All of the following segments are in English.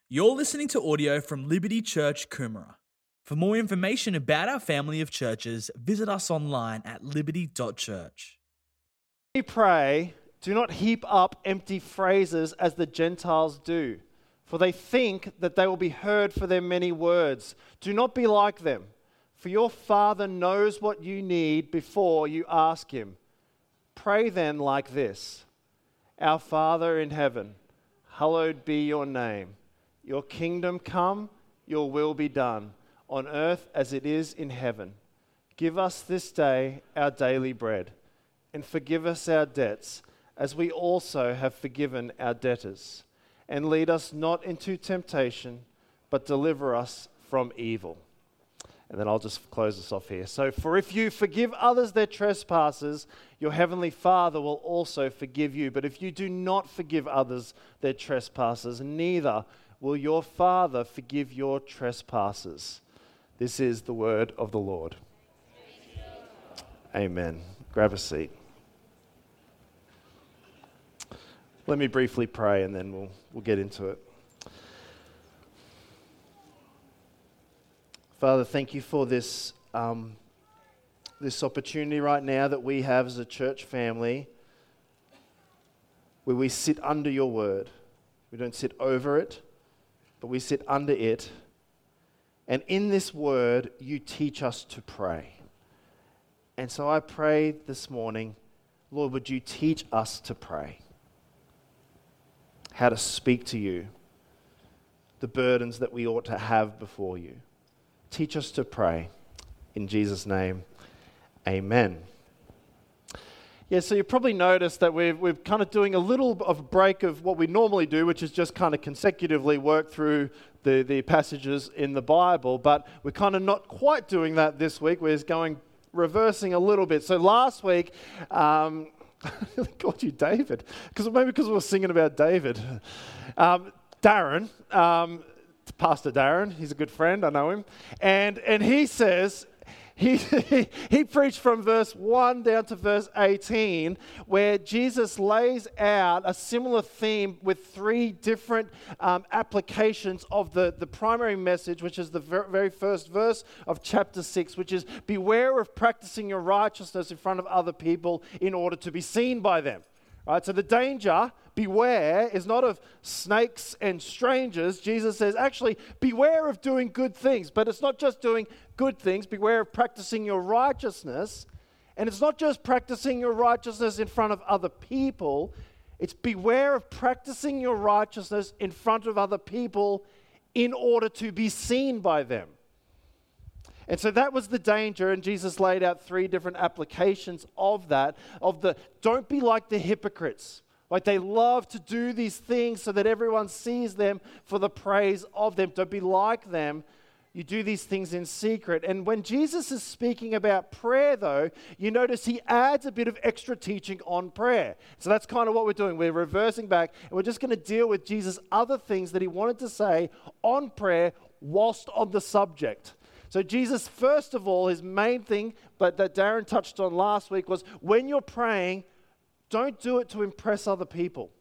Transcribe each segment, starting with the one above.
You're listening to audio from Liberty Church, Coomera. For more information about our family of churches, visit us online at liberty.church. When you pray, do not heap up empty phrases as the Gentiles do, for they think that they will be heard for their many words. Do not be like them, for your Father knows what you need before you ask Him. Pray then like this: Our Father in heaven, hallowed be your name. Your kingdom come, your will be done, on earth as it is in heaven. Give us this day our daily bread, and forgive us our debts, as we also have forgiven our debtors. And lead us not into temptation, but deliver us from evil. And then I'll just close this off here. So, for if you forgive others their trespasses, your heavenly Father will also forgive you. But if you do not forgive others their trespasses, neither will your Father forgive your trespasses. This is the word of the Lord. Amen. Grab a seat. Let me briefly pray and then we'll get into it. Father, thank you for this opportunity right now that we have as a church family where we sit under your word. We don't sit over it, but we sit under it. And in this word, you teach us to pray. And so I pray this morning, Lord, would you teach us to pray? How to speak to you, the burdens that we ought to have before you. Teach us to pray. In Jesus' name, amen. Yeah, so you probably noticed that we're kind of doing a little of a break of what we normally do, which is just kind of consecutively work through the passages in the Bible, but we're kind of not quite doing that this week. We're reversing a little bit. So last week, I called you David, because we were singing about David. Darren, Pastor Darren, he's a good friend, I know him, and he says, he preached from verse 1 down to verse 18, where Jesus lays out a similar theme with three different applications of the primary message, which is the very first verse of chapter 6, which is, beware of practicing your righteousness in front of other people in order to be seen by them. Right? So the danger, beware, is not of snakes and strangers. Jesus says, actually, beware of doing good things. But it's not just doing good things. Beware of practicing your righteousness. And it's not just practicing your righteousness in front of other people. It's beware of practicing your righteousness in front of other people in order to be seen by them. And so that was the danger, and Jesus laid out three different applications of that, don't be like the hypocrites. Like they love to do these things so that everyone sees them for the praise of them. Don't be like them. You do these things in secret. And when Jesus is speaking about prayer, though, you notice he adds a bit of extra teaching on prayer. So that's kind of what we're doing. We're reversing back, and we're just going to deal with Jesus' other things that he wanted to say on prayer whilst on the subject. So Jesus, first of all, his main thing, but that Darren touched on last week, was when you're praying, don't do it to impress other people.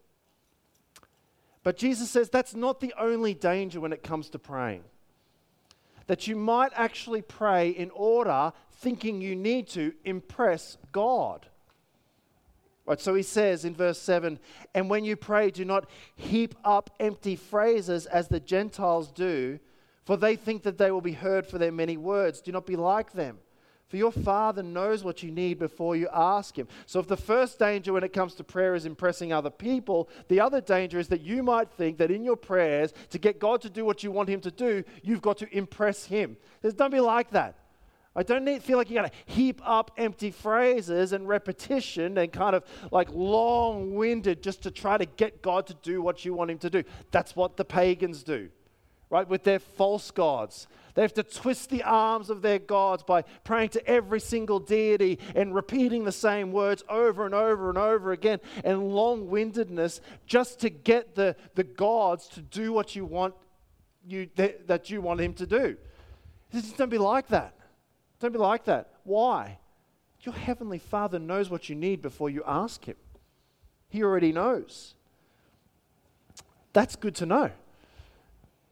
But Jesus says that's not the only danger when it comes to praying. That you might actually pray in order, thinking you need to impress God. Right, so he says in verse 7, and when you pray, do not heap up empty phrases as the Gentiles do, for they think that they will be heard for their many words. Do not be like them. For your Father knows what you need before you ask Him. So if the first danger when it comes to prayer is impressing other people, the other danger is that you might think that in your prayers, to get God to do what you want Him to do, you've got to impress Him. Don't be like that. I don't feel like you got to heap up empty phrases and repetition and kind of like long-winded just to try to get God to do what you want Him to do. That's what the pagans do. Right, with their false gods. They have to twist the arms of their gods by praying to every single deity and repeating the same words over and over and over again, and long-windedness just to get the gods to do what you want that you want him to do. Just don't be like that. Don't be like that. Why? Your heavenly Father knows what you need before you ask him. He already knows. That's good to know.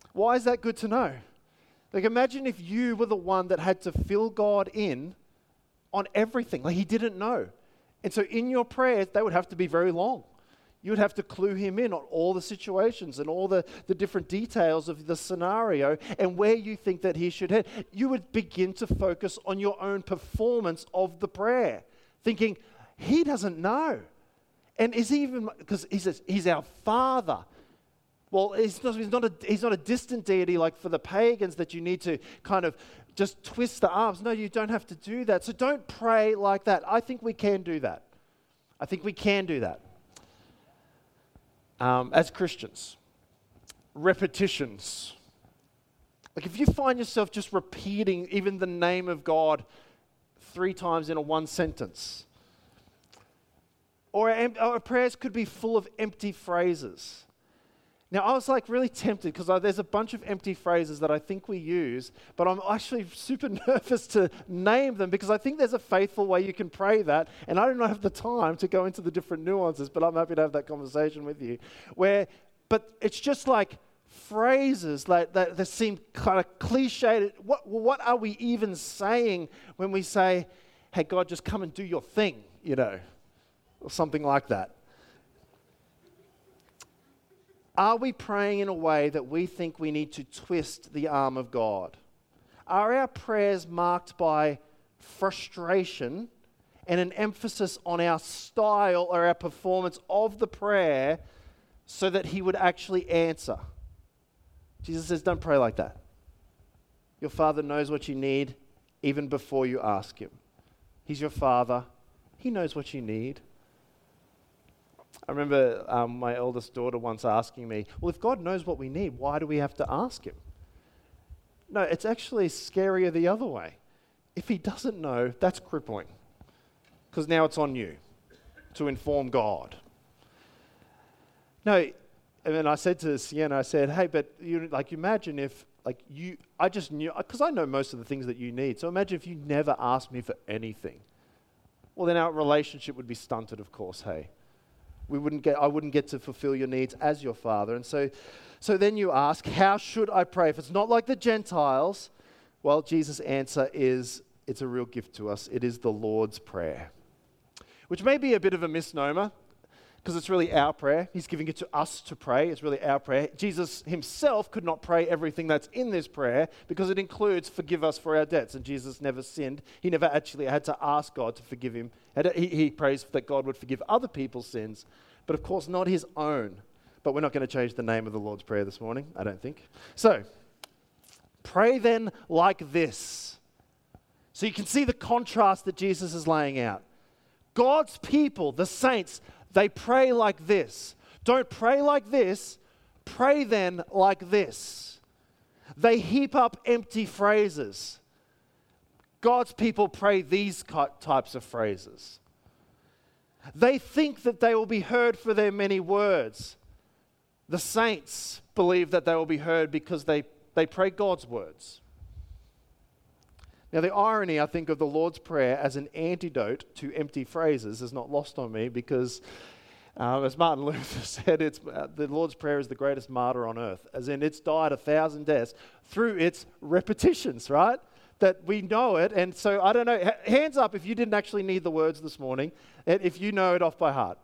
Why is that good to know? Like, imagine if you were the one that had to fill God in on everything. Like, he didn't know. And so in your prayers, they would have to be very long. You would have to clue him in on all the situations and all the different details of the scenario and where you think that he should head. You would begin to focus on your own performance of the prayer, thinking, he doesn't know. And is he even, because he says, he's our Father. Well, he's not a distant deity like for the pagans that you need to kind of just twist the arms. No, you don't have to do that. So don't pray like that. I think we can do that. I think we can do that. As Christians, repetitions. Like if you find yourself just repeating even the name of God 3 times in a one sentence, or our prayers could be full of empty phrases. Now, I was like really tempted because there's a bunch of empty phrases that I think we use, but I'm actually super nervous to name them because I think there's a faithful way you can pray that, and I don't have the time to go into the different nuances, but I'm happy to have that conversation with you. But it's just like phrases like that seem kind of cliched. What are we even saying when we say, hey, God, just come and do your thing, or something like that? Are we praying in a way that we think we need to twist the arm of God? Are our prayers marked by frustration and an emphasis on our style or our performance of the prayer so that he would actually answer? Jesus says, don't pray like that. Your Father knows what you need even before you ask him. He's your Father. He knows what you need. I remember my eldest daughter once asking me, well, if God knows what we need, why do we have to ask him? No, it's actually scarier the other way. If he doesn't know, that's crippling. Because now it's on you to inform God. No, and then I said to Sienna, I said, hey, but imagine if, I just knew, because I know most of the things that you need. So imagine if you never asked me for anything. Well, then our relationship would be stunted, of course, hey. I wouldn't get to fulfill your needs as your Father. And so then you ask, how should I pray? If it's not like the Gentiles, well, Jesus' answer is, it's a real gift to us. It is the Lord's Prayer, which may be a bit of a misnomer because it's really our prayer. He's giving it to us to pray. It's really our prayer. Jesus himself could not pray everything that's in this prayer because it includes forgive us for our debts. And Jesus never sinned. He never actually had to ask God to forgive him. He prays that God would forgive other people's sins, but of course not his own. But we're not going to change the name of the Lord's Prayer this morning, I don't think. So, pray then like this. So you can see the contrast that Jesus is laying out. God's people, the saints, they pray like this. Don't pray like this. Pray then like this. They heap up empty phrases. God's people pray these types of phrases. They think that they will be heard for their many words. The saints believe that they will be heard because they pray God's words. Now, the irony, I think, of the Lord's Prayer as an antidote to empty phrases is not lost on me because, as Martin Luther said, the Lord's Prayer is the greatest martyr on earth, as in it's died 1,000 deaths through its repetitions, right? That we know it, and so I don't know, hands up if you didn't actually need the words this morning, and if you know it off by heart.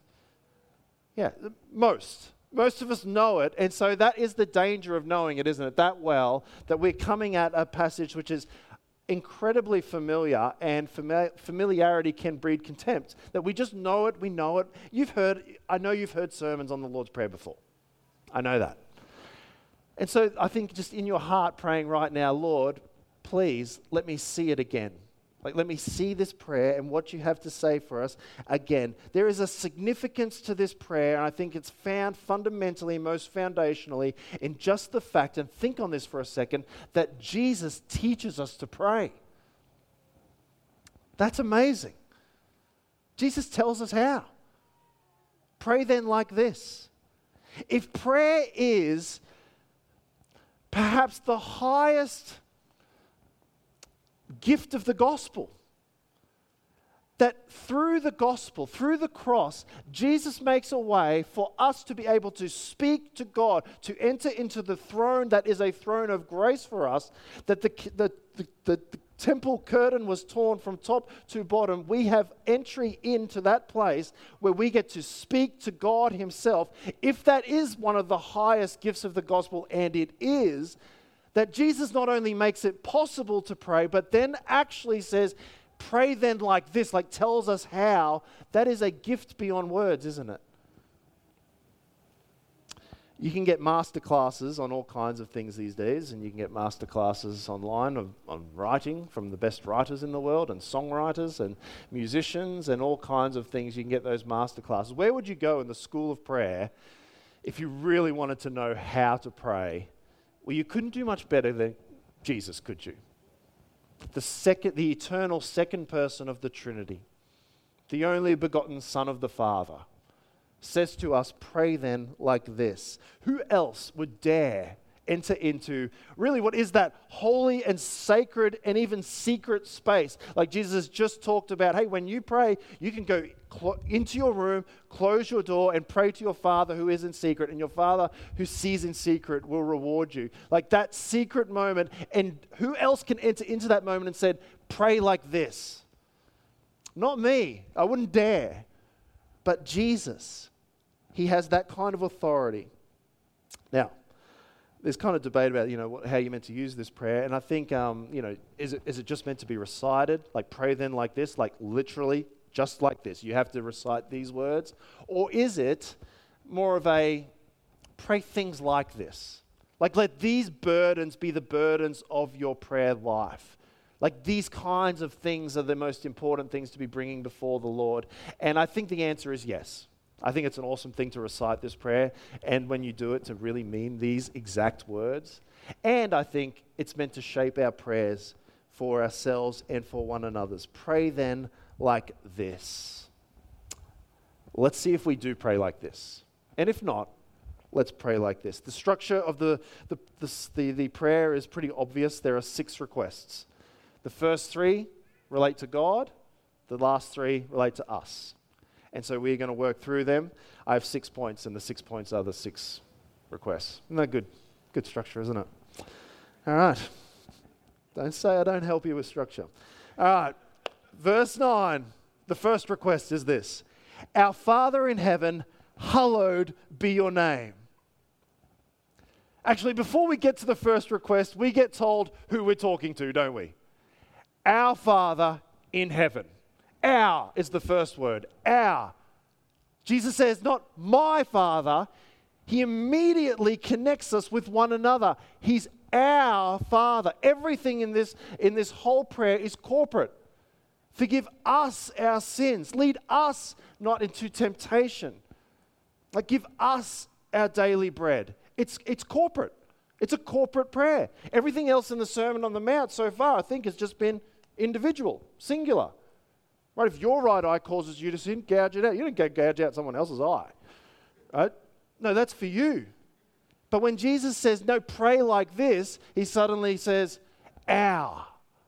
Most of us know it, and so that is the danger of knowing it, isn't it, that well, that we're coming at a passage which is incredibly familiar, and familiarity can breed contempt. That we just know it, we know it. I know you've heard sermons on the Lord's Prayer before. I know that. And so I think just in your heart praying right now, Lord, please let me see it again. Let me see this prayer and what you have to say for us again. There is a significance to this prayer, and I think it's found fundamentally, most foundationally, in just the fact, and think on this for a second, that Jesus teaches us to pray. That's amazing. Jesus tells us how. Pray then like this. If prayer is perhaps the highest gift of the gospel, that through the gospel, through the cross, Jesus makes a way for us to be able to speak to God, to enter into the throne that is a throne of grace for us, that the temple curtain was torn from top to bottom. We have entry into that place where we get to speak to God himself. If that is one of the highest gifts of the gospel, and it is, that Jesus not only makes it possible to pray, but then actually says, pray then like this, like tells us how. That is a gift beyond words, isn't it? You can get master classes on all kinds of things these days, and you can get master classes online on writing from the best writers in the world, and songwriters and musicians and all kinds of things. You can get those master classes. Where would you go in the school of prayer if you really wanted to know how to pray? Well, you couldn't do much better than Jesus, could you? The eternal second person of the Trinity, the only begotten Son of the Father, says to us, pray then like this. Who else would dare enter into really what is that holy and sacred and even secret space? Like Jesus just talked about, hey, when you pray, you can go into your room, close your door, and pray to your Father who is in secret, and your Father who sees in secret will reward you. Like that secret moment. And who else can enter into that moment and said, pray like this? Not me. I wouldn't dare. But Jesus, he has that kind of authority. Now, there's kind of debate about, how you're meant to use this prayer. And I think, is it just meant to be recited? Like pray then like this, like literally just like this. You have to recite these words. Or is it more of a pray things like this? Like let these burdens be the burdens of your prayer life. Like these kinds of things are the most important things to be bringing before the Lord. And I think the answer is yes. I think it's an awesome thing to recite this prayer, and when you do it, to really mean these exact words. And I think it's meant to shape our prayers for ourselves and for one another's. Pray then like this. Let's see if we do pray like this. And if not, let's pray like this. The structure of the prayer is pretty obvious. There are 6 requests. The first 3 relate to God. The last 3 relate to us. And so we're going to work through them. I have 6 points, and the 6 points are the 6 requests. Isn't that good? Good structure, isn't it? All right. Don't say I don't help you with structure. All right. Verse 9. The first request is this. Our Father in heaven, hallowed be your name. Actually, before we get to the first request, we get told who we're talking to, don't we? Our Father in heaven. Our is the first word. Our. Jesus says, not my Father. He immediately connects us with one another. He's our Father. Everything in this whole prayer is corporate. Forgive us our sins. Lead us not into temptation. Like give us our daily bread. It's corporate. It's a corporate prayer. Everything else in the Sermon on the Mount so far, I think, has just been individual, singular. Right? If your right eye causes you to sin, gouge it out. You don't go gouge out someone else's eye. Right? No, that's for you. But when Jesus says, no, pray like this, he suddenly says, our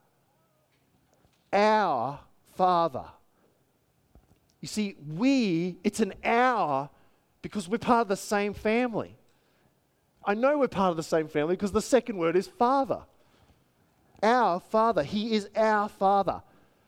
Father. You see, it's an our because we're part of the same family. I know we're part of the same family because the second word is Father. Our Father. He is our Father.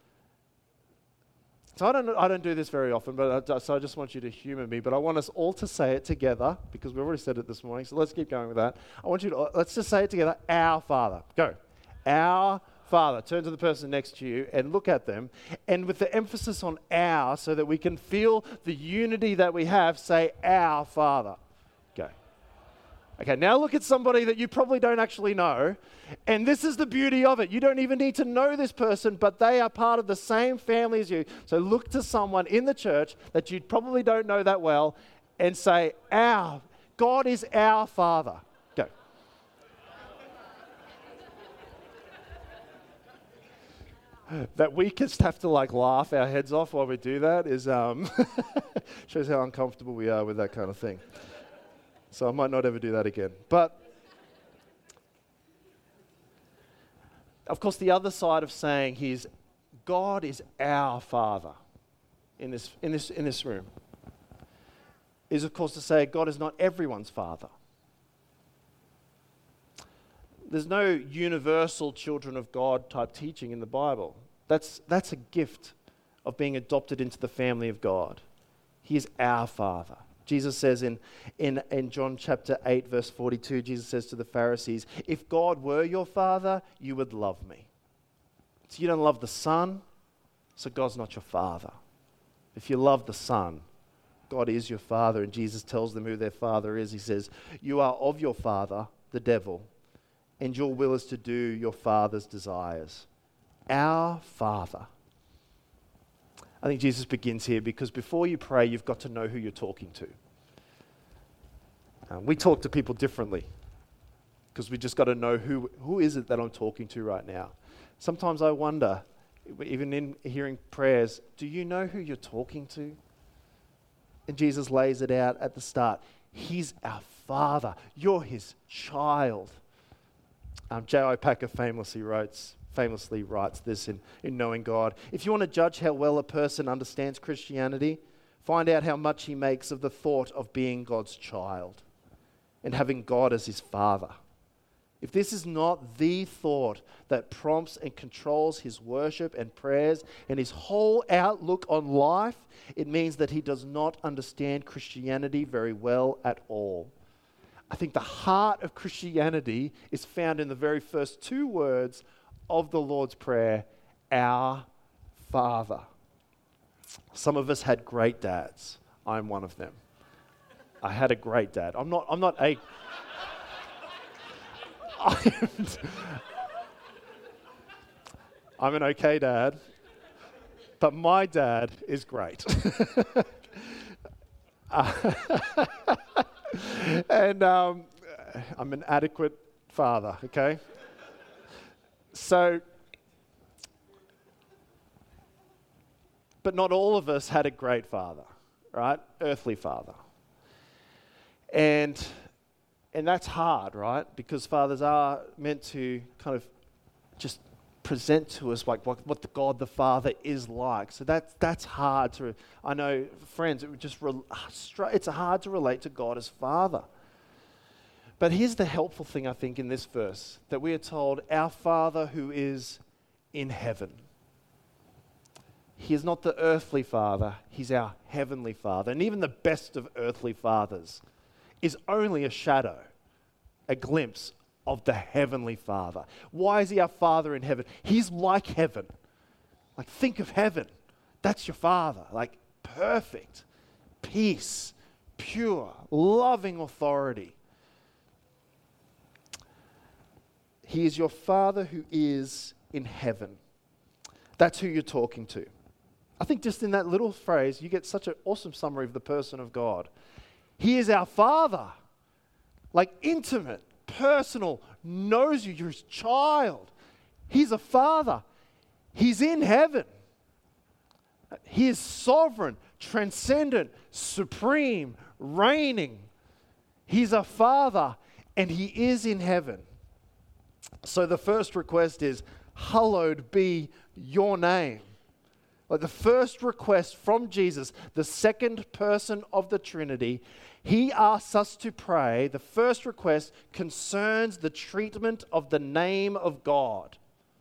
So I don't do this very often, so I just want you to humor me. But I want us all to say it together because we've already said it this morning. So let's keep going with that. Let's just say it together. Our Father. Go. Our Father. Turn to the person next to you and look at them. And with the emphasis on our, so that we can feel the unity that we have, say our Father. Go. Okay, now look at somebody that you probably don't actually know. And this is the beauty of it. You don't even need to know this person, but they are part of the same family as you. So look to someone in the church that you probably don't know that well and say, God is our Father. Go. That we just have to laugh our heads off while we do that is shows how uncomfortable we are with that kind of thing. So I might not ever do that again. But, of course, the other side of saying God is our Father in this room is, of course, to say God is not everyone's Father. There's no universal children of God type teaching in the Bible. That's a gift of being adopted into the family of God. He is our Father. Jesus says in John chapter 8, verse 42, Jesus says to the Pharisees, if God were your Father, you would love me. So you don't love the Son, so God's not your Father. If you love the Son, God is your Father. And Jesus tells them who their Father is. He says, you are of your father, the devil, and your will is to do your father's desires. Our Father. I think Jesus begins here because before you pray, you've got to know who you're talking to. We talk to people differently because we just got to know who is it that I'm talking to right now. Sometimes I wonder, even in hearing prayers, do you know who you're talking to? And Jesus lays it out at the start. He's our Father. You're his child. J.I. Packer famously writes this in Knowing God. If you want to judge how well a person understands Christianity, find out how much he makes of the thought of being God's child and having God as his Father. If this is not the thought that prompts and controls his worship and prayers and his whole outlook on life, it means that he does not understand Christianity very well at all. I think the heart of Christianity is found in the very first two words of the Lord's Prayer, our Father. Some of us had great dads. I'm one of them. I had a great dad. I'm not a... I'm an okay dad, but my dad is great. And I'm an adequate father, okay? So, but not all of us had a great father, right? Earthly father. And that's hard, right? Because fathers are meant to kind of just present to us like what the God the Father is like. So that's hard to, I know, friends, it's hard to relate to God as Father. But here's the helpful thing, I think, in this verse, that we are told, our Father who is in heaven. He is not the earthly Father, he's our heavenly Father. And even the best of earthly fathers is only a shadow, a glimpse of the heavenly Father. Why is he our Father in heaven? He's like heaven. Like, think of heaven. That's your Father. Like, perfect, peace, pure, loving authority. He is your Father who is in heaven. That's who you're talking to. I think just in that little phrase, you get such an awesome summary of the person of God. He is our Father. Like, intimate, personal, knows you. You're his child. He's a Father. He's in heaven. He is sovereign, transcendent, supreme, reigning. He's a Father, and he is in heaven. So the first request is, hallowed be your name. Like the first request from Jesus, the second person of the Trinity, he asks us to pray. The first request concerns the treatment of the name of God.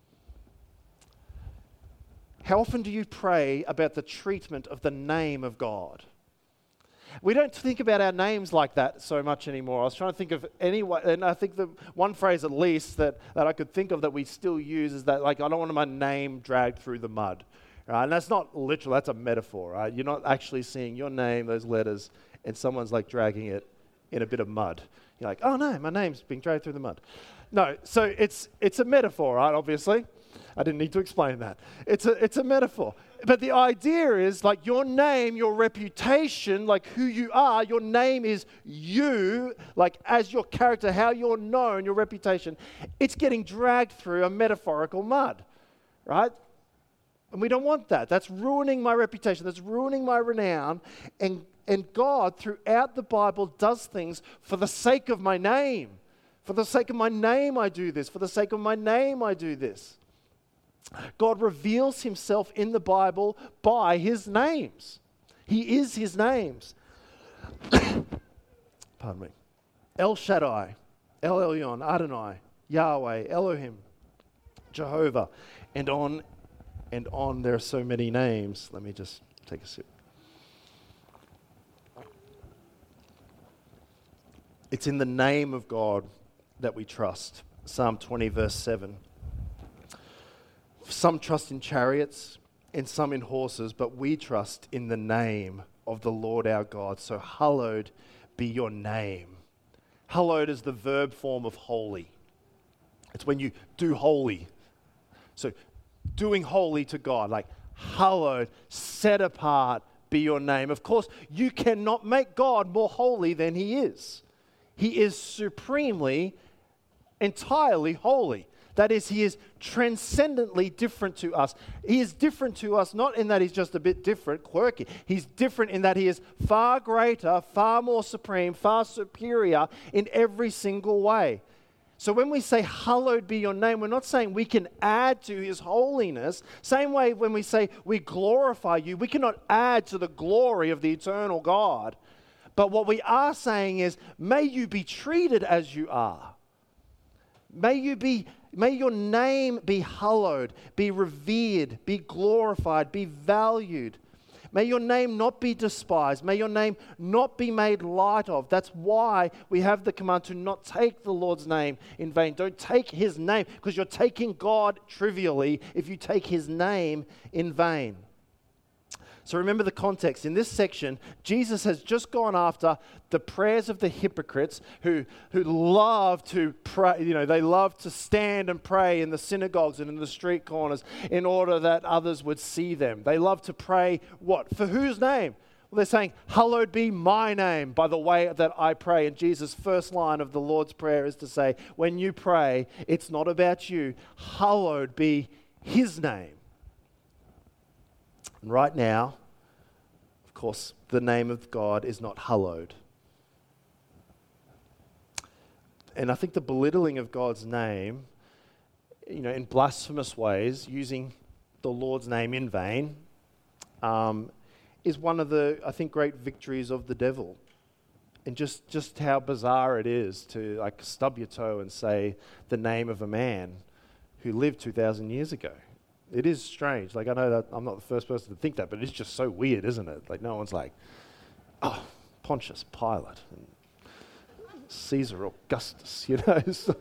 How often do you pray about the treatment of the name of God? We don't think about our names like that so much anymore. I was trying to think of any way, and I think the one phrase at least that I could think of that we still use is that, like, I don't want my name dragged through the mud. Right? And that's not literal, that's a metaphor. Right? You're not actually seeing your name, those letters, and someone's like dragging it in a bit of mud. You're like, oh no, my name's being dragged through the mud. No, so it's a metaphor, right, obviously. I didn't need to explain that. It's a metaphor. But the idea is, like, your name, your reputation, like who you are, your name is you, like as your character, how you're known, your reputation, it's getting dragged through a metaphorical mud, right? And we don't want that. That's ruining my reputation. That's ruining my renown. And God, throughout the Bible, does things for the sake of my name. For the sake of my name, I do this. For the sake of my name, I do this. God reveals himself in the Bible by his names. He is his names. Pardon me. El Shaddai, El Elyon, Adonai, Yahweh, Elohim, Jehovah, and on and on. There are so many names. Let me just take a sip. It's in the name of God that we trust. Psalm 20, verse 7. Some trust in chariots and some in horses, but we trust in the name of the Lord our God. So hallowed be your name. Hallowed is the verb form of holy. It's when you do holy. So doing holy to God, like hallowed, set apart be your name. Of course, you cannot make God more holy than he is. He is supremely, entirely holy. That is, he is transcendently different to us. He is different to us not in that he's just a bit different, quirky. He's different in that he is far greater, far more supreme, far superior in every single way. So when we say, hallowed be your name, we're not saying we can add to his holiness. Same way when we say we glorify you, we cannot add to the glory of the eternal God. But what we are saying is, may you be treated as you are. May your name be hallowed, be revered, be glorified, be valued. May your name not be despised. May your name not be made light of. That's why we have the command to not take the Lord's name in vain. Don't take his name, because you're taking God trivially if you take his name in vain. So remember the context. In this section, Jesus has just gone after the prayers of the hypocrites who love to pray. You know, they love to stand and pray in the synagogues and in the street corners in order that others would see them. They love to pray what? For whose name? Well, they're saying, hallowed be my name by the way that I pray. And Jesus' first line of the Lord's Prayer is to say, when you pray, it's not about you. Hallowed be his name. And right now, of course, the name of God is not hallowed. And I think the belittling of God's name, in blasphemous ways, using the Lord's name in vain, is one of the, I think, great victories of the devil. And just how bizarre it is to stub your toe and say the name of a man who lived 2,000 years ago. It is strange. I know that I'm not the first person to think that, but it's just so weird, isn't it? No one's like, oh, Pontius Pilate and Caesar Augustus, So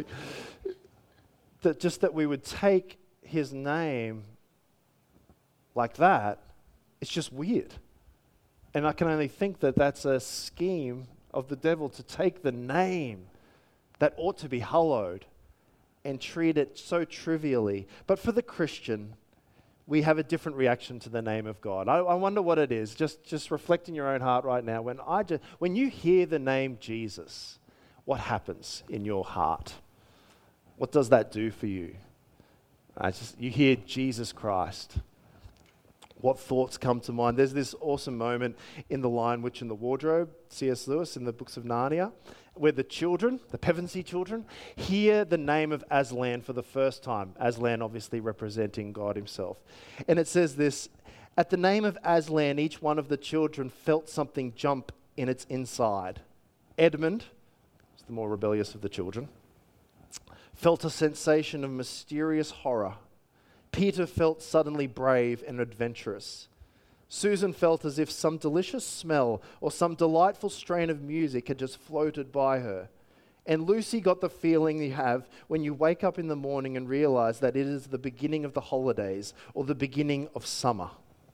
that we would take his name like that, it's just weird. And I can only think that that's a scheme of the devil to take the name that ought to be hallowed and treat it so trivially. But for the Christian, we have a different reaction to the name of God. I wonder what it is. Just reflect in your own heart right now. When you hear the name Jesus, what happens in your heart? What does that do for you? You hear Jesus Christ. What thoughts come to mind? There's this awesome moment in The Lion, Witch and the Wardrobe, C.S. Lewis in the Books of Narnia, where the children, the Pevensey children, hear the name of Aslan for the first time. Aslan obviously representing God himself. And it says this, at the name of Aslan, each one of the children felt something jump in its inside. Edmund, who's the more rebellious of the children, felt a sensation of mysterious horror. Peter felt suddenly brave and adventurous. Susan felt as if some delicious smell or some delightful strain of music had just floated by her. And Lucy got the feeling you have when you wake up in the morning and realize that it is the beginning of the holidays or the beginning of summer.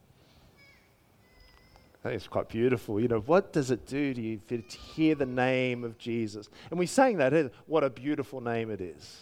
I think it's quite beautiful. What does it do to you to hear the name of Jesus? And we sang that, what a beautiful name it is.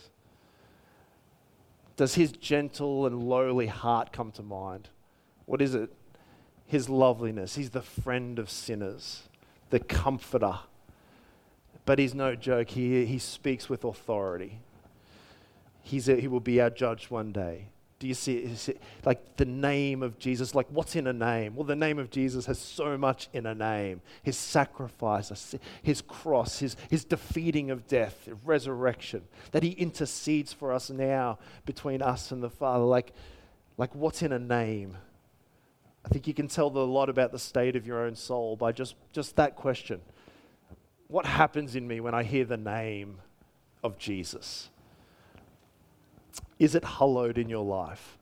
Does his gentle and lowly heart come to mind? What is it? His loveliness. He's the friend of sinners, the comforter. But he's no joke. He speaks with authority. He will be our judge one day. Do you see it? The name of Jesus, what's in a name? Well, the name of Jesus has so much in a name. His sacrifice, his cross, his defeating of death, resurrection, that he intercedes for us now between us and the Father. Like, what's in a name? I think you can tell a lot about the state of your own soul by just that question. What happens in me when I hear the name of Jesus? Is it hallowed in your life?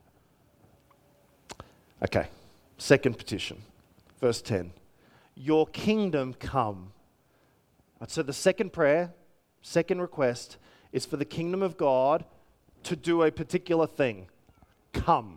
Okay, second petition, verse 10. Your kingdom come. So the second prayer, second request, is for the kingdom of God to do a particular thing. Come.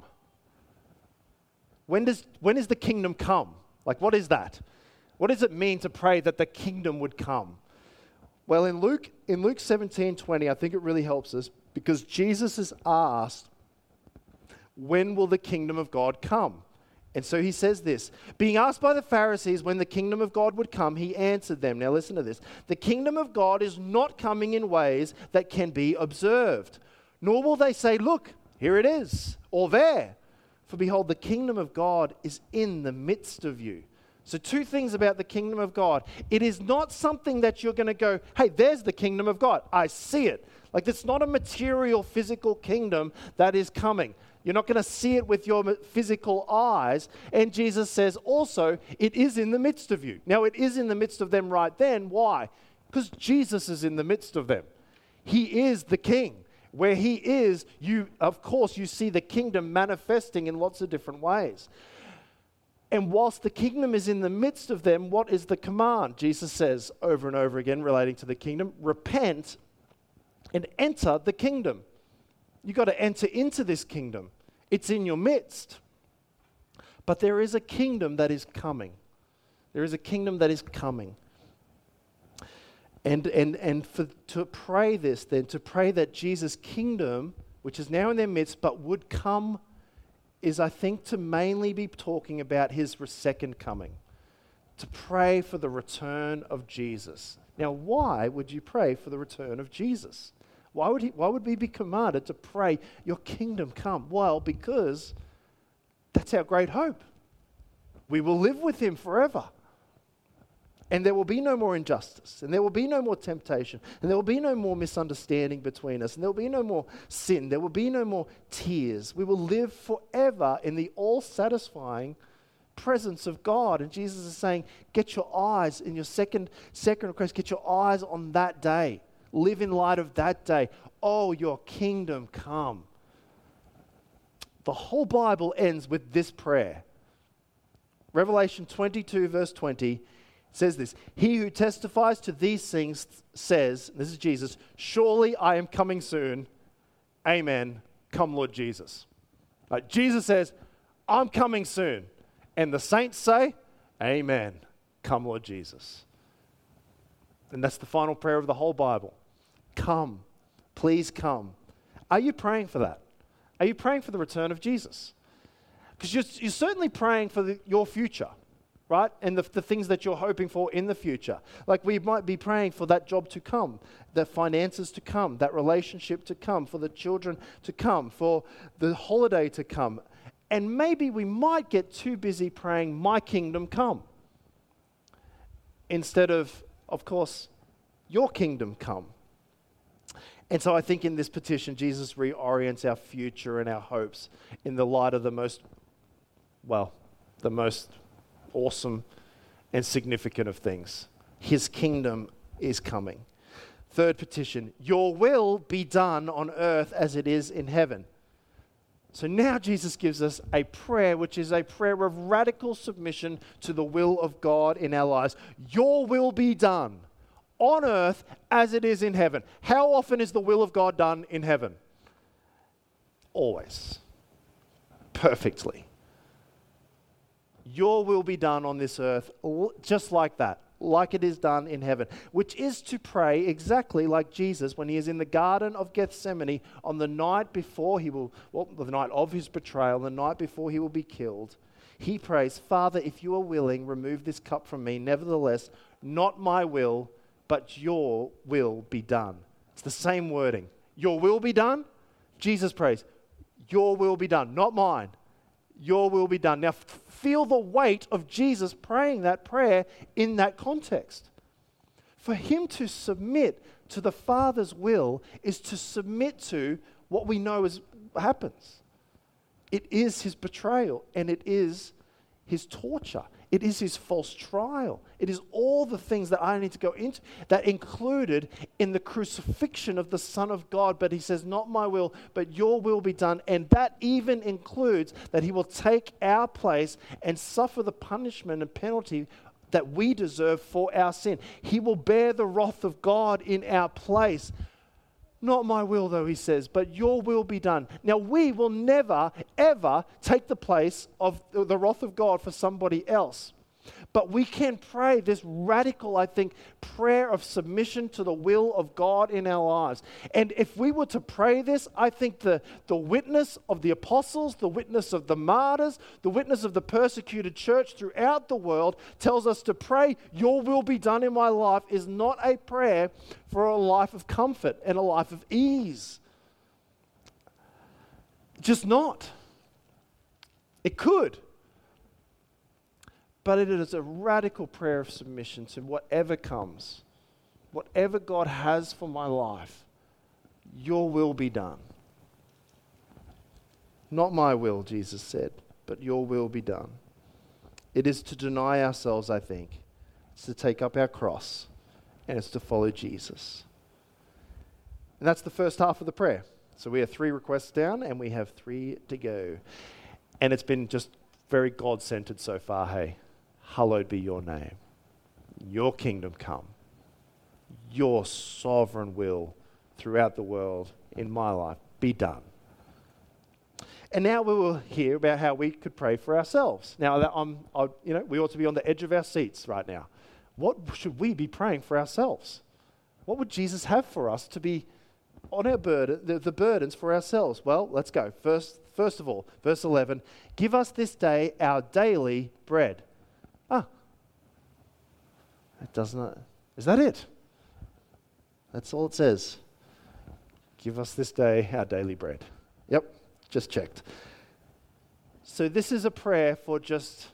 When is the kingdom come? Like, what is that? What does it mean to pray that the kingdom would come? Well, in Luke 17:20, I think it really helps us because Jesus is asked, when will the kingdom of God come? And so he says this, being asked by the Pharisees when the kingdom of God would come, he answered them. Now listen to this. The kingdom of God is not coming in ways that can be observed, nor will they say, look, here it is, or there. For behold, the kingdom of God is in the midst of you. So two things about the kingdom of God. It is not something that you're going to go, hey, there's the kingdom of God. I see it. Like, it's not a material, physical kingdom that is coming. You're not going to see it with your physical eyes. And Jesus says also, it is in the midst of you. Now, it is in the midst of them right then. Why? Because Jesus is in the midst of them. He is the king. Where he is, you see the kingdom manifesting in lots of different ways. And whilst the kingdom is in the midst of them, what is the command? Jesus says over and over again relating to the kingdom, repent and enter the kingdom. You've got to enter into this kingdom. It's in your midst. But there is a kingdom that is coming. There is a kingdom that is coming. And to pray this then, to pray that Jesus' kingdom, which is now in their midst, but would come, is I think to mainly be talking about his second coming. To pray for the return of Jesus. Now, why would you pray for the return of Jesus? Why would we be commanded to pray, your kingdom come? Well, because that's our great hope. We will live with him forever. And there will be no more injustice, and there will be no more temptation, and there will be no more misunderstanding between us, and there will be no more sin, there will be no more tears. We will live forever in the all-satisfying presence of God. And Jesus is saying, get your eyes, in your second request, get your eyes on that day. Live in light of that day. Oh, your kingdom come. The whole Bible ends with this prayer. Revelation 22, verse 20, says this, he who testifies to these things says, this is Jesus, surely I am coming soon. Amen. Come, Lord Jesus. Like Jesus says, I'm coming soon. And the saints say, amen. Come, Lord Jesus. And that's the final prayer of the whole Bible. Come. Please come. Are you praying for that? Are you praying for the return of Jesus? Because you're certainly praying for your future. Right? And the things that you're hoping for in the future. Like we might be praying for that job to come, the finances to come, that relationship to come, for the children to come, for the holiday to come. And maybe we might get too busy praying, my kingdom come. Instead of course, your kingdom come. And so I think in this petition, Jesus reorients our future and our hopes in the light of the most awesome and significant of things. His kingdom is coming. Third petition, your will be done on earth as it is in heaven. So now Jesus gives us a prayer, which is a prayer of radical submission to the will of God in our lives. Your will be done on earth as it is in heaven. How often is the will of God done in heaven? Always. Perfectly. Your will be done on this earth just like that, like it is done in heaven, which is to pray exactly like Jesus when he is in the Garden of Gethsemane on the night before the night of his betrayal, the night before he will be killed. He prays, Father, if you are willing, remove this cup from me. Nevertheless, not my will, but your will be done. It's the same wording. Your will be done. Jesus prays, your will be done, not mine. Your will be done. Now, feel the weight of Jesus praying that prayer in that context. For him to submit to the Father's will is to submit to what we know happens. It is his betrayal, and it is his torture. It is his false trial. It is all the things that I need to go into that included in the crucifixion of the Son of God. But he says, not my will, but your will be done. And that even includes that he will take our place and suffer the punishment and penalty that we deserve for our sin. He will bear the wrath of God in our place. Not my will, though, he says, but your will be done. Now, we will never, ever take the place of the wrath of God for somebody else. But we can pray this radical, I think, prayer of submission to the will of God in our lives. And if we were to pray this, I think the witness of the apostles, the witness of the martyrs, the witness of the persecuted church throughout the world tells us to pray, your will be done in my life, is not a prayer for a life of comfort and a life of ease. Just not. It could. But it is a radical prayer of submission to whatever comes, whatever God has for my life, your will be done. Not my will, Jesus said, but your will be done. It is to deny ourselves, I think. It's to take up our cross, and it's to follow Jesus. And that's the first half of the prayer. So we have 3 requests down, and we have 3 to go. And it's been just very God-centered so far, hey? Hallowed be your name. Your kingdom come. Your sovereign will throughout the world in my life be done. And now we will hear about how we could pray for ourselves. Now, we ought to be on the edge of our seats right now. What should we be praying for ourselves? What would Jesus have for us to be on our burden, the burdens for ourselves? Well, let's go. First of all, verse 11, give us this day our daily bread. It does not. Is that it? That's all it says. Give us this day our daily bread. Yep, just checked. So this is a prayer for just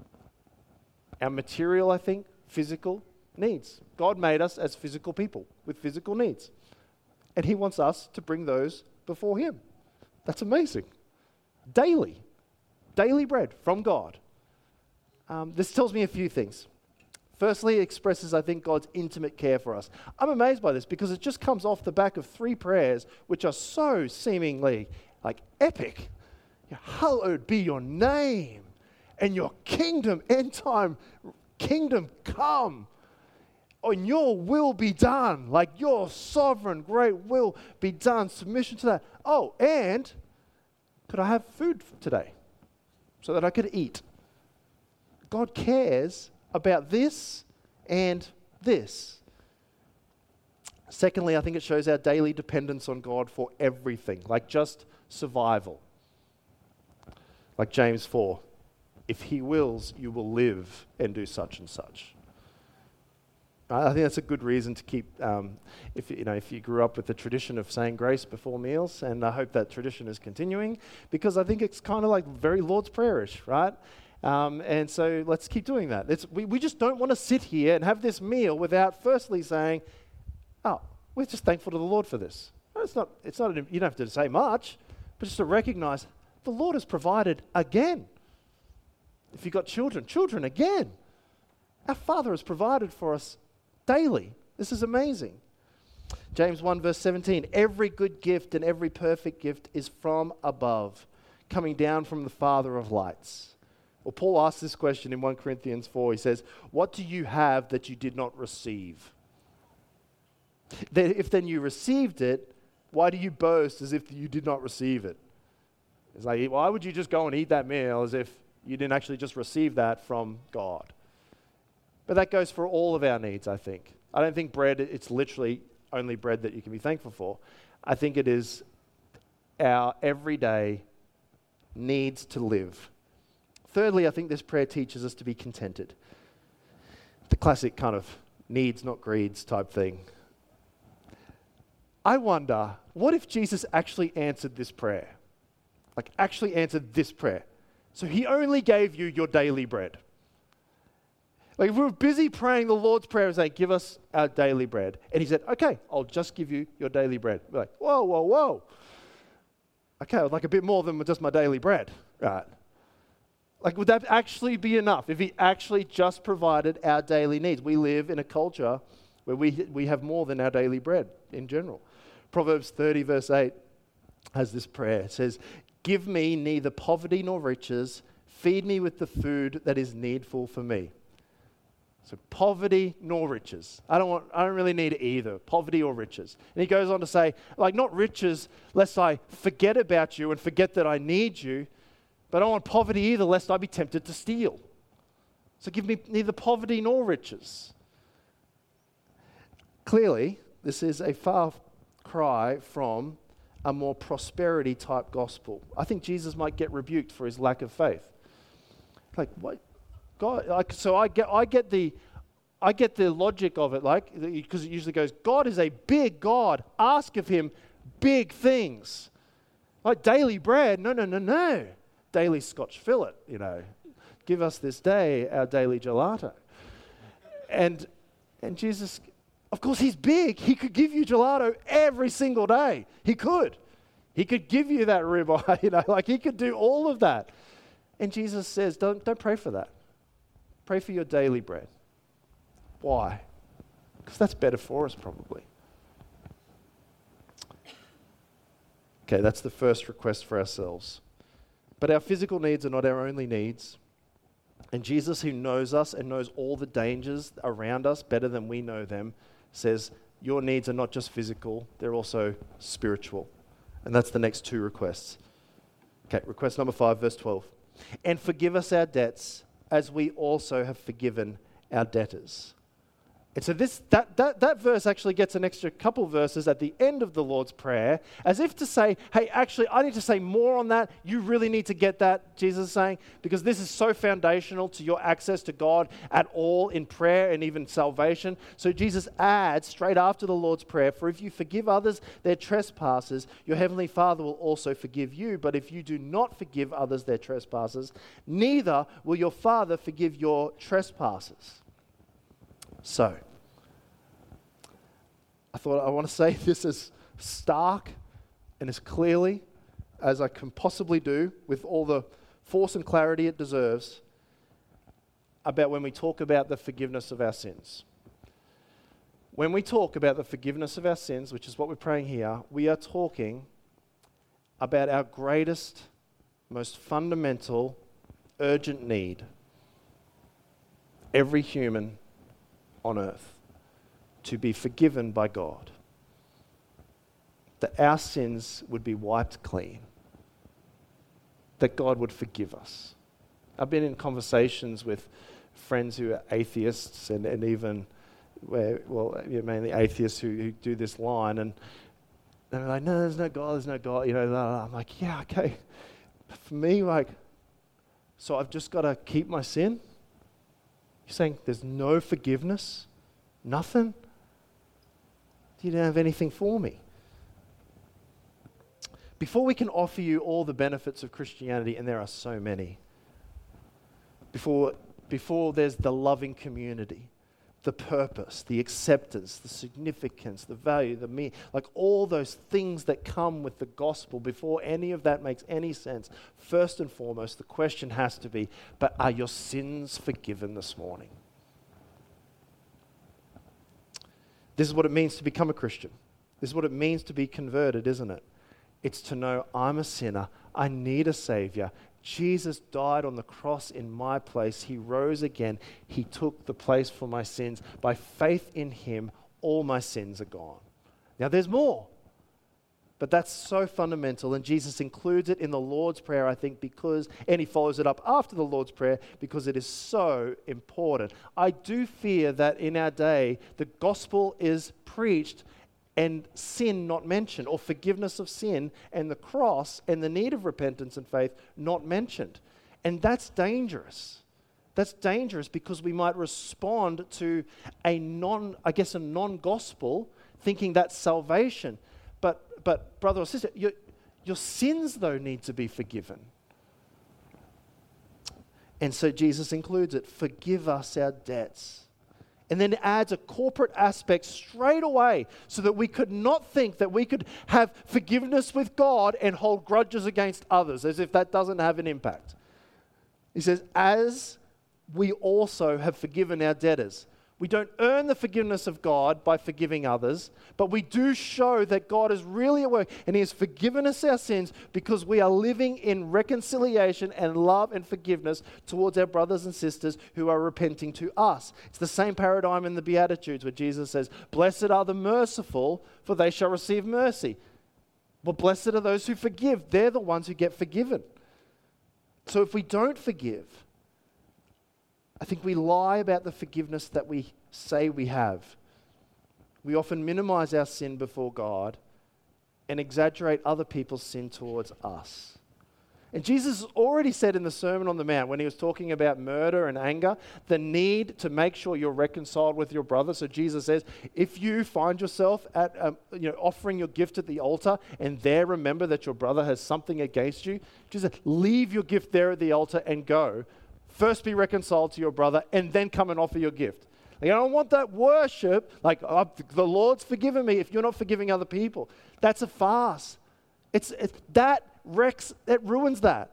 our material, I think, physical needs. God made us as physical people with physical needs. And he wants us to bring those before him. That's amazing. Daily bread from God. This tells me a few things. Firstly, it expresses, I think, God's intimate care for us. I'm amazed by this because it just comes off the back of 3 prayers which are so seemingly like epic. Hallowed be your name and your kingdom, end time kingdom come. And your will be done, like your sovereign great will be done. Submission to that. Oh, and could I have food today so that I could eat? God cares about this and this. Secondly, I think it shows our daily dependence on God for everything, like just survival. Like James 4, if he wills, you will live and do such and such. I think that's a good reason to keep, if you grew up with the tradition of saying grace before meals, and I hope that tradition is continuing, because I think it's kind of like very Lord's Prayer-ish, right? And so let's keep doing that. We just don't want to sit here and have this meal without firstly saying, oh, we're just thankful to the Lord for this. It's not. You don't have to say much, but just to recognize the Lord has provided again. If you've got children again. Our Father has provided for us daily. This is amazing. James 1 verse 17, every good gift and every perfect gift is from above, coming down from the Father of lights. Well, Paul asks this question in 1 Corinthians 4. He says, what do you have that you did not receive? If then you received it, why do you boast as if you did not receive it? It's like, why would you just go and eat that meal as if you didn't actually just receive that from God? But that goes for all of our needs, I think. I don't think bread, it's literally only bread that you can be thankful for. I think it is our everyday needs to live. Thirdly, I think this prayer teaches us to be contented. The classic kind of needs, not greeds type thing. I wonder, what if Jesus actually answered this prayer? Like actually answered this prayer. So he only gave you your daily bread. Like if we were busy praying the Lord's Prayer and saying, give us our daily bread. And he said, okay, I'll just give you your daily bread. We're like, whoa. Okay, I'd like a bit more than just my daily bread, right? Like, would that actually be enough if he actually just provided our daily needs? We live in a culture where we have more than our daily bread in general. Proverbs 30 verse 8 has this prayer. It says, "Give me neither poverty nor riches. Feed me with the food that is needful for me." So poverty nor riches. I don't really need either, poverty or riches. And he goes on to say, like, not riches lest I forget about you and forget that I need you, but I don't want poverty either lest I be tempted to steal. So give me neither poverty nor riches. Clearly, this is a far cry from a more prosperity type gospel. I think Jesus might get rebuked for his lack of faith. Like, what? God, like, so I get the logic of it, like, because it usually goes, God is a big God. Ask of him big things. Like daily bread, no. Daily Scotch fillet, Give us this day our daily gelato. And Jesus, of course, he's big. He could give you gelato every single day. He could. He could give you that ribeye, like he could do all of that. And Jesus says, don't pray for that. Pray for your daily bread. Why? Because that's better for us, probably. Okay, that's the first request for ourselves. But our physical needs are not our only needs. And Jesus, who knows us and knows all the dangers around us better than we know them, says, your needs are not just physical, they're also spiritual. And that's the next two requests. Okay, request number 5, verse 12. And forgive us our debts as we also have forgiven our debtors. And so that verse actually gets an extra couple verses at the end of the Lord's Prayer, as if to say, hey, actually, I need to say more on that. You really need to get that, Jesus is saying, because this is so foundational to your access to God at all in prayer and even salvation. So Jesus adds straight after the Lord's Prayer, for if you forgive others their trespasses, your heavenly Father will also forgive you. But if you do not forgive others their trespasses, neither will your Father forgive your trespasses. So, I thought I want to say this as stark and as clearly as I can possibly do, with all the force and clarity it deserves, about when we talk about the forgiveness of our sins. When we talk about the forgiveness of our sins, which is what we're praying here, we are talking about our greatest, most fundamental, urgent need. Every human on earth, to be forgiven by God. That our sins would be wiped clean. That God would forgive us. I've been in conversations with friends who are atheists and even, mainly atheists who do this line, and they're like, no, there's no God. I'm like, yeah, okay. But for me, so I've just got to keep my sin? You're saying there's no forgiveness? Nothing? You don't have anything for me. Before we can offer you all the benefits of Christianity, and there are so many, before there's the loving community, the purpose, the acceptance, the significance, the value, the meaning, like all those things that come with the gospel, before any of that makes any sense, first and foremost, the question has to be, but are your sins forgiven this morning? This is what it means to become a Christian. This is what it means to be converted, isn't it? It's to know I'm a sinner. I need a Savior. Jesus died on the cross in my place. He rose again. He took the place for my sins. By faith in Him, all my sins are gone. Now there's more. But that's so fundamental, and Jesus includes it in the Lord's Prayer, I think, and He follows it up after the Lord's Prayer because it is so important. I do fear that in our day, the gospel is preached and sin not mentioned, or forgiveness of sin and the cross and the need of repentance and faith not mentioned. And that's dangerous. That's dangerous because we might respond to a non-gospel thinking that's salvation. But brother or sister, your sins, though, need to be forgiven. And so Jesus includes it. Forgive us our debts. And then adds a corporate aspect straight away so that we could not think that we could have forgiveness with God and hold grudges against others, as if that doesn't have an impact. He says, as we also have forgiven our debtors. We don't earn the forgiveness of God by forgiving others, but we do show that God is really at work and He has forgiven us our sins because we are living in reconciliation and love and forgiveness towards our brothers and sisters who are repenting to us. It's the same paradigm in the Beatitudes where Jesus says, "Blessed are the merciful, for they shall receive mercy." Well, blessed are those who forgive. They're the ones who get forgiven. So if we don't forgive, I think we lie about the forgiveness that we say we have. We often minimize our sin before God and exaggerate other people's sin towards us. And Jesus already said in the Sermon on the Mount, when He was talking about murder and anger, the need to make sure you're reconciled with your brother. So Jesus says, if you find yourself at offering your gift at the altar and there remember that your brother has something against you, just leave your gift there at the altar and go. First be reconciled to your brother and then come and offer your gift. Like, I don't want that worship, like, the Lord's forgiven me, if you're not forgiving other people. That's a farce. That ruins that.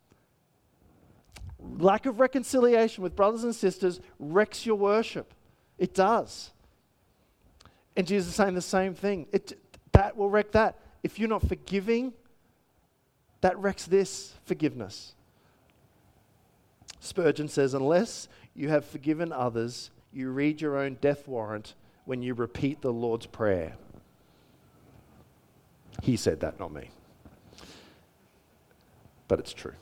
Lack of reconciliation with brothers and sisters wrecks your worship. It does. And Jesus is saying the same thing. That will wreck that. If you're not forgiving, that wrecks this forgiveness. Spurgeon says, unless you have forgiven others, you read your own death warrant when you repeat the Lord's Prayer. He said that, not me. But it's true.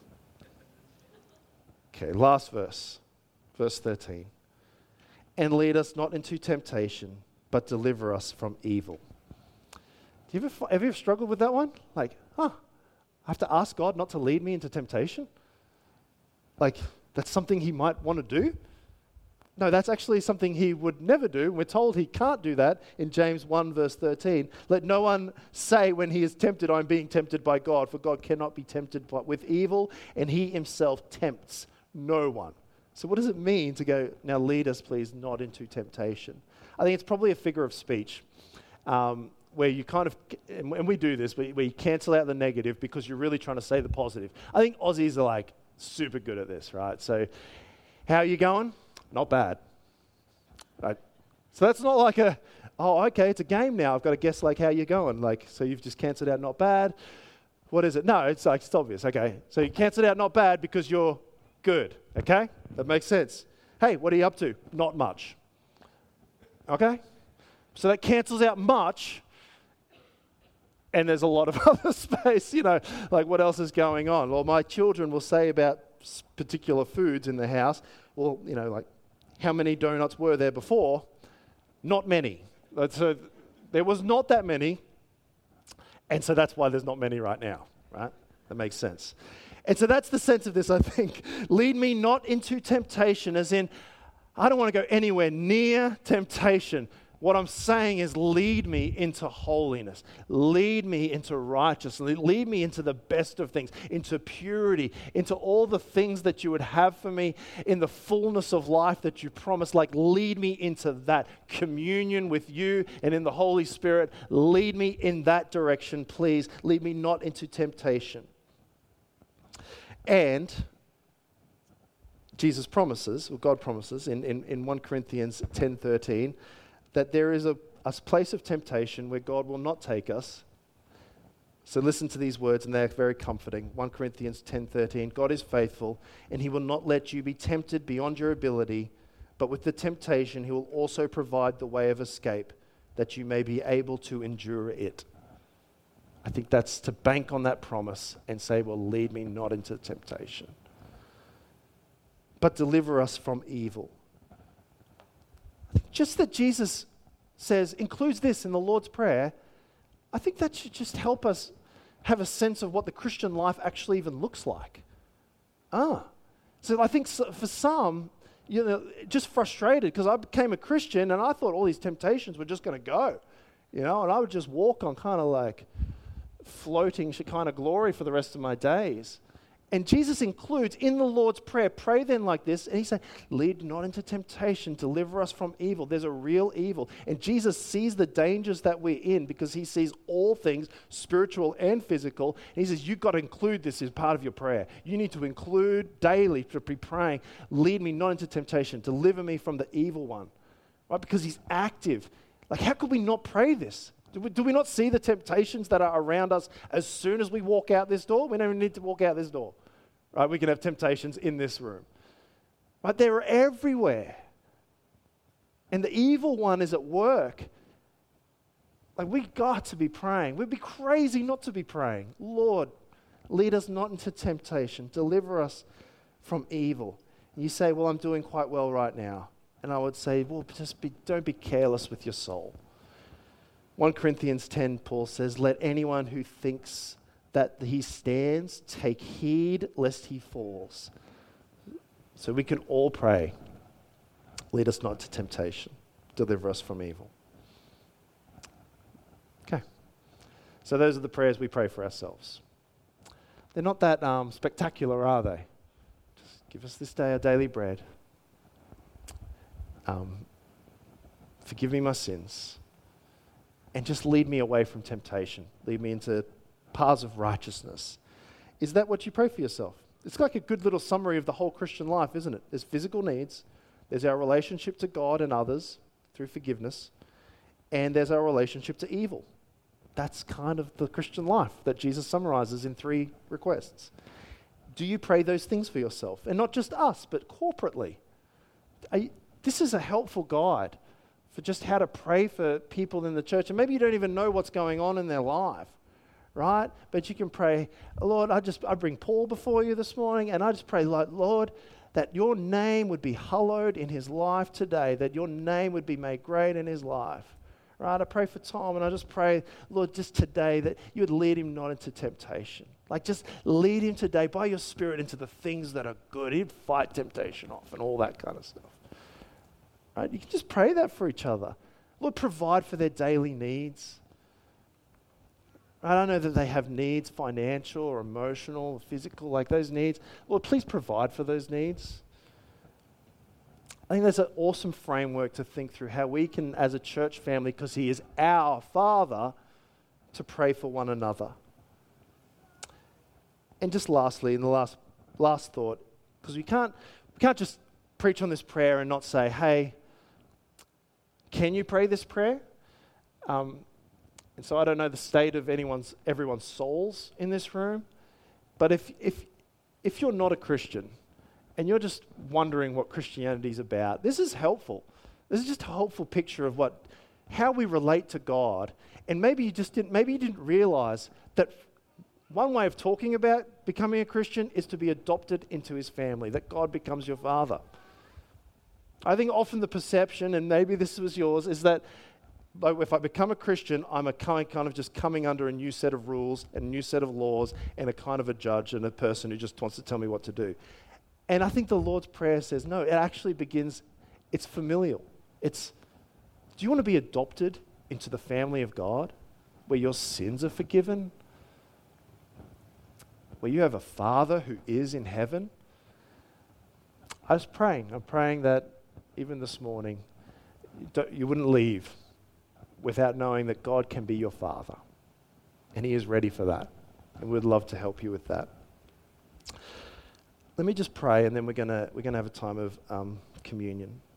Okay, last verse, verse 13. And lead us not into temptation, but deliver us from evil. Do you ever struggled with that one? Like, I have to ask God not to lead me into temptation? Like, that's something He might want to do? No, that's actually something He would never do. We're told He can't do that in James 1 verse 13. Let no one say when he is tempted, I'm being tempted by God, for God cannot be tempted with evil, and He Himself tempts no one. So what does it mean to go, now lead us please not into temptation? I think it's probably a figure of speech where you kind of, and we do this, where you cancel out the negative because you're really trying to say the positive. I think Aussies are like super good at this, right? So how are you going? Not bad. Right? So that's not like okay, it's a game now. I've got to guess like how you're going. Like, so you've just cancelled out not bad. What is it? No, it's like, it's obvious. Okay. So you cancelled out not bad because you're good. Okay? That makes sense. Hey, what are you up to? Not much. Okay? So that cancels out much. And there's a lot of other space, like what else is going on? Well, my children will say about particular foods in the house, well, like, how many donuts were there before? Not many. So there was not that many, and so that's why there's not many right now, right? That makes sense. And so that's the sense of this, I think. Lead me not into temptation, as in, I don't want to go anywhere near temptation. What I'm saying is lead me into holiness. Lead me into righteousness. Lead me into the best of things, into purity, into all the things that you would have for me in the fullness of life that you promised. Like, lead me into that communion with you and in the Holy Spirit. Lead me in that direction, please. Lead me not into temptation. And Jesus promises, or God promises in 1 Corinthians 10:13, that there is a place of temptation where God will not take us. So listen to these words, and they're very comforting. 1 Corinthians 10:13, God is faithful, and He will not let you be tempted beyond your ability, but with the temptation He will also provide the way of escape, that you may be able to endure it. I think that's to bank on that promise and say, well, lead me not into temptation, but deliver us from evil. Just that Jesus says, includes this in the Lord's Prayer, I think that should just help us have a sense of what the Christian life actually even looks like. So I think for some, just frustrated, because I became a Christian and I thought all these temptations were just going to go, and I would just walk on kind of like floating kind of glory for the rest of my days. And Jesus includes in the Lord's Prayer, pray then like this, and he said, lead not into temptation, deliver us from evil. There's a real evil. And Jesus sees the dangers that we're in because he sees all things, spiritual and physical. And he says, you've got to include this as part of your prayer. You need to include daily to be praying, lead me not into temptation, deliver me from the evil one. Right? Because he's active. Like, how could we not pray this? Do we not see the temptations that are around us as soon as we walk out this door? We don't even need to walk out this door. Right? We can have temptations in this room. Right? They're everywhere. And the evil one is at work. Like, we got to be praying. We'd be crazy not to be praying. Lord, lead us not into temptation. Deliver us from evil. And you say, well, I'm doing quite well right now. And I would say, well, don't be careless with your soul. 1 Corinthians 10, Paul says, let anyone who thinks that he stands take heed lest he falls. So we can all pray, lead us not to temptation, deliver us from evil. Okay. So those are the prayers we pray for ourselves. They're not that spectacular, are they? Just give us this day our daily bread. Forgive me my sins. And just lead me away from temptation. Lead me into paths of righteousness. Is that what you pray for yourself? It's like a good little summary of the whole Christian life, isn't it? There's physical needs. There's our relationship to God and others through forgiveness. And there's our relationship to evil. That's kind of the Christian life that Jesus summarizes in 3 requests. Do you pray those things for yourself? And not just us, but corporately. This is a helpful guide for just how to pray for people in the church. And maybe you don't even know what's going on in their life, right? But you can pray, Lord, I bring Paul before you this morning, and I just pray, Lord, that your name would be hallowed in his life today, that your name would be made great in his life. Right? I pray for Tom, and I just pray, Lord, just today that you would lead him not into temptation. Like, just lead him today by your Spirit into the things that are good. He'd fight temptation off and all that kind of stuff. Right? You can just pray that for each other. Lord, provide for their daily needs. I don't know that they have needs, financial or emotional or physical, like those needs. Lord, please provide for those needs. I think that's an awesome framework to think through how we can, as a church family, because he is our Father, to pray for one another. And just lastly, in the last thought, because we can't just preach on this prayer and not say, hey, can you pray this prayer? And so I don't know the state of everyone's souls in this room, but if you're not a Christian and you're just wondering what Christianity is about, this is helpful. This is just a helpful picture of how we relate to God. And maybe you didn't realize that one way of talking about becoming a Christian is to be adopted into his family, that God becomes your father. I think often the perception, and maybe this was yours, is that if I become a Christian, I'm kind of just coming under a new set of rules and a new set of laws and a kind of a judge and a person who just wants to tell me what to do. And I think the Lord's Prayer says, no, it actually begins, it's familial. Do you want to be adopted into the family of God, where your sins are forgiven, where you have a Father who is in heaven? I'm praying that even this morning, you wouldn't leave without knowing that God can be your Father. And he is ready for that. And we'd love to help you with that. Let me just pray, and then we're gonna have a time of communion.